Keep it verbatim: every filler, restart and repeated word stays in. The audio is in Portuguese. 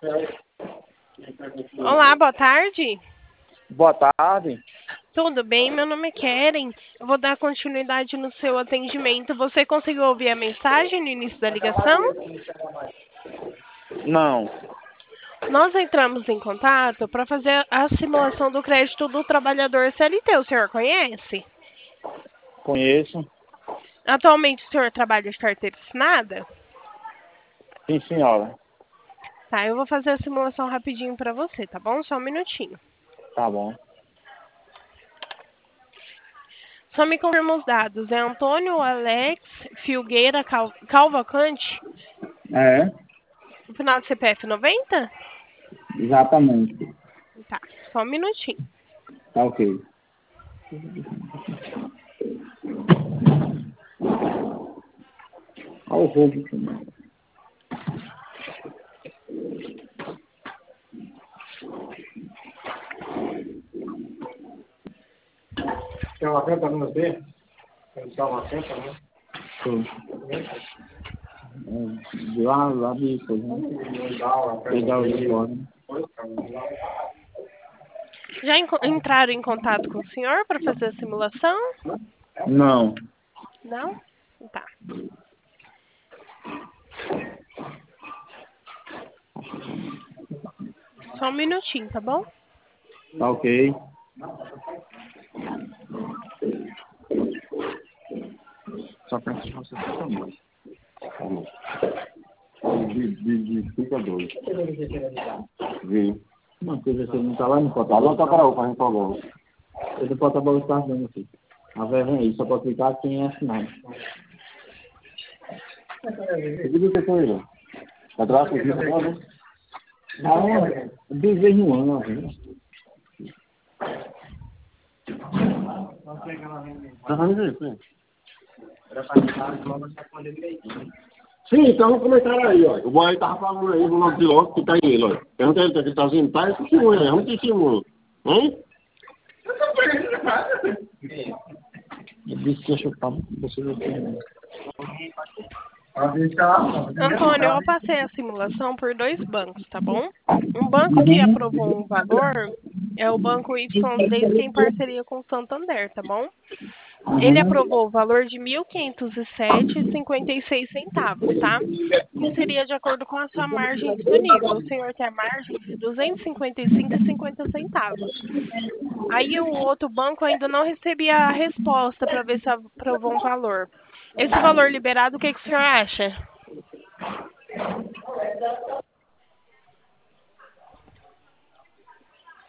Olá, boa tarde. Boa tarde. Tudo bem? Meu nome é Keren. Eu vou dar continuidade no seu atendimento. Você conseguiu ouvir a mensagem no início da ligação? Não. Nós entramos em contato para fazer a simulação do crédito do trabalhador C L T. O senhor conhece? Conheço. Atualmente o senhor trabalha de carteira assinada? Sim, senhora. Tá, eu vou fazer a simulação rapidinho para você, tá bom? Só um minutinho. Tá bom. Só me confirma os dados. É Antônio Alex Filgueira Cal Calvacante? É, No final do C P F noventa? exatamente. Tá, só um minutinho. Tá ok. Olha o roubo. Tem uma canta no B? Tem uma canta, né? Sim. É, de lá, lá de coisa. Pegar o uniforme. Já enco- entraram em contato com o senhor para fazer a simulação? Não. Não? Tá. Só um minutinho, tá bom? Tá ok. Só pensa que você fica mais. De, de, de, fica dois. Vi. Uma coisa que não tá lá no portal. Não toca o gente falou. Ele do portal está dando aqui. A ver, vem aí, só pode clicar quem é assinado. Eu digo que foi ele. Atrás, que fica agora. Ah, duas vezes no ano, assim. Tá fazendo isso, né? Sim, então vamos começar aí, ó. O boy tava falando aí do nome de logo que tá aí, ele, ó. Pergunta ele, que tá fazendo, tá? Esse simula, né? Vamos que simula. Hein? Eu disse que ia chutar você não tem. Antônio, eu passei a simulação por dois bancos, tá bom? Um banco que aprovou um valor é o Banco Y três, que é em parceria com o Santander, tá bom? Ele aprovou o valor de mil quinhentos e sete reais e cinquenta e seis centavos, tá? Que seria de acordo com a sua margem disponível. O senhor tem a margem de duzentos e cinquenta e cinco reais e cinquenta centavos. Aí o outro banco ainda não recebia a resposta para ver se aprovou um valor. Esse valor liberado, o que, que o senhor acha?